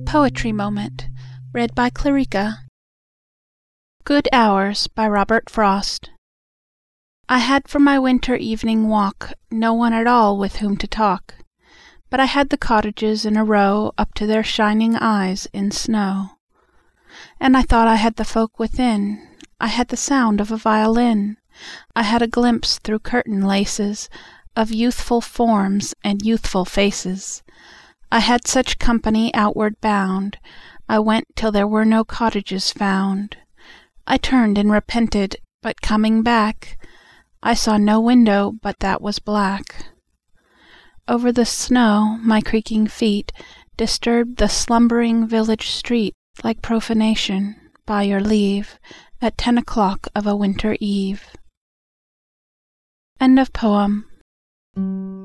Poetry Moment, read by Clarika. Good Hours by Robert Frost. I had for my winter evening walk no one at all with whom to talk, but I had the cottages in a row up to their shining eyes in snow. And I thought I had the folk within, I had the sound of a violin, I had a glimpse through curtain laces of youthful forms and youthful faces. I had such company outward bound, I went till there were no cottages found. I turned and repented, but coming back, I saw no window but that was black. Over the snow my creaking feet disturbed the slumbering village street, like profanation, by your leave, at 10 o'clock of a winter eve. End of poem.